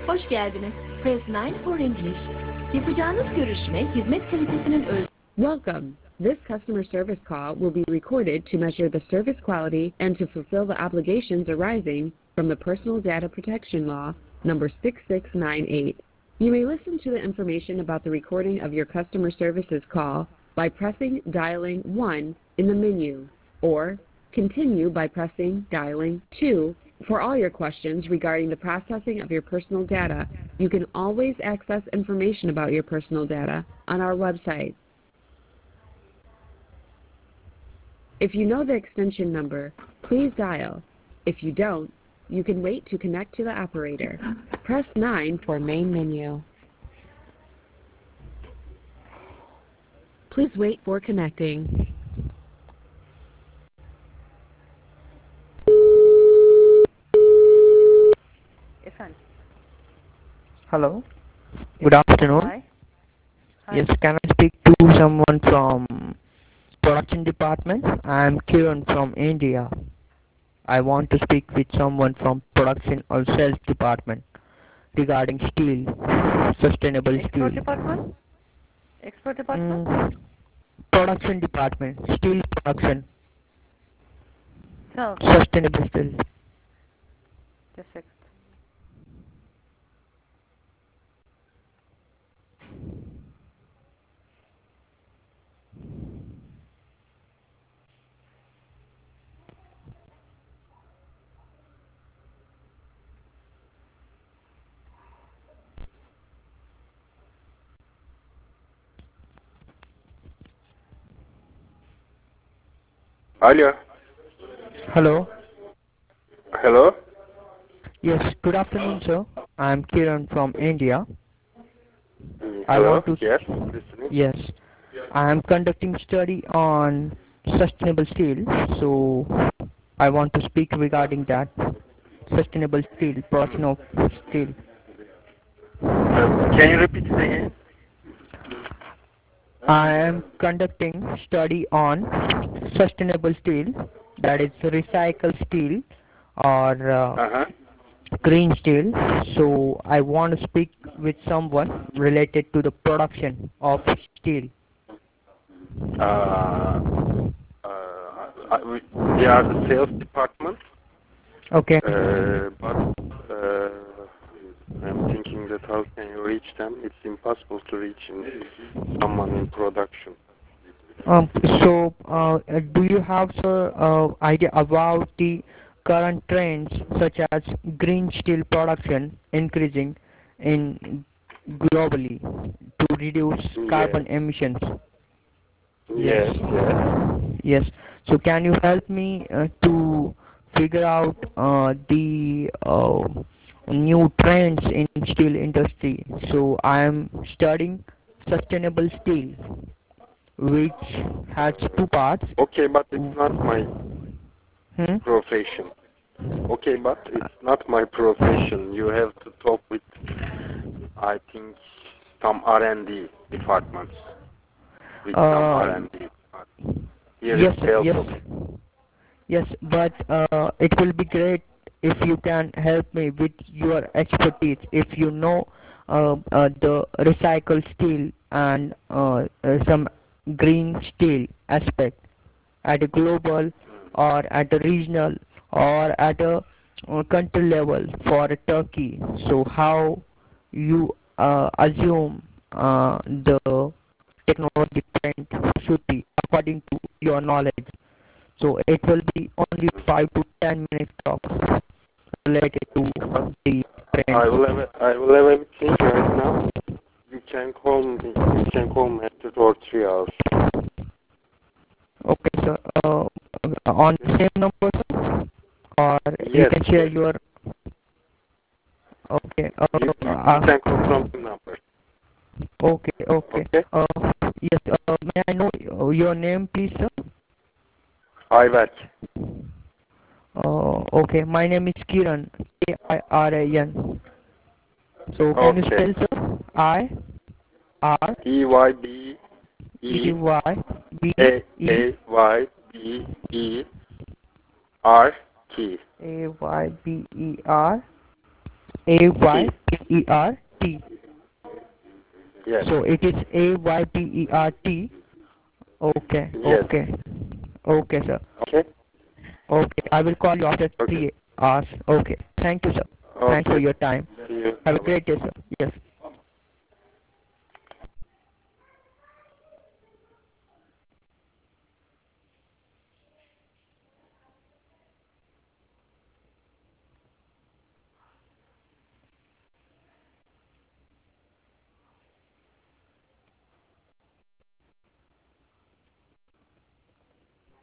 Hoş geldiniz. Press 9 for English. Yapacağınız görüşme hizmet kalitesinin Welcome. This customer service call will be recorded to measure the service quality and to fulfill the obligations arising from the Personal Data Protection Law, number 6698. You may listen to the information about the recording of your customer services call by pressing dialing 1 in the menu, or continue by pressing dialing 2. For all your questions regarding the processing of your personal data, you can always access information about your personal data on our website. If you know the extension number, please dial. If you don't, you can wait to connect to the operator. Press 9 for main menu. Please wait for connecting. Efendim. Hello. Good afternoon. Hi. Hi. Yes, can I speak to someone from production department? I am Kiran from India. I want to speak with someone from production or sales department regarding steel, sustainable steel. Export department? Export department? Production department, steel production, Tamam. sustainable steel. Just a second. Hello. Hello. Hello. Yes, good afternoon, sir. I am Kiran from India. I Hello. want to Yes. Listening. Yes, I am conducting study on sustainable steel, so I want to speak regarding that sustainable steel, production of steel. Can you repeat it again? I am conducting study on sustainable steel, that is recycled steel or green steel. So I want to speak with someone related to the production of steel. We are the sales department. Okay. But I'm thinking that how can you reach them? It's impossible to reach someone in production. Do you have, sir, idea about the current trends such as green steel production increasing in globally to reduce carbon emissions? Yes. Yes. So can you help me to figure out the new trends in steel industry? So I am studying sustainable steel, which has two parts. Okay, but it's not my profession. Okay, but it's not my profession. You have to talk with, I think, some R&D departments. With some R&D. Yes, but it will be great if you can help me with your expertise. If you know the recycled steel and some green steel aspect at a global or at a regional or at a country level for Turkey. So how you assume the technology trend should be according to your knowledge. So it will be only 5 to 10 minutes talk related to the trend. I will have a think right now. You can call me. You can call me after 2 or 3 hours. Okay, sir. On the same number, sir? Or you can share your... Okay. You can call from the number. Okay. Yes, may I know your name, please, sir? Ayberk. Okay, my name is Kiran, Kiran. So can you spell, sir? Eybeber. Ayber. A-Y-P-E-R-T. Yes. So it is A-Y-P-E-R-T. Okay, Yes. okay. Okay, sir. Okay. Okay, I will call you after Okay. 3 hours. Okay, thank you, sir. Thanks for Okay. your time. See you. Have a Bye-bye. great day, sir.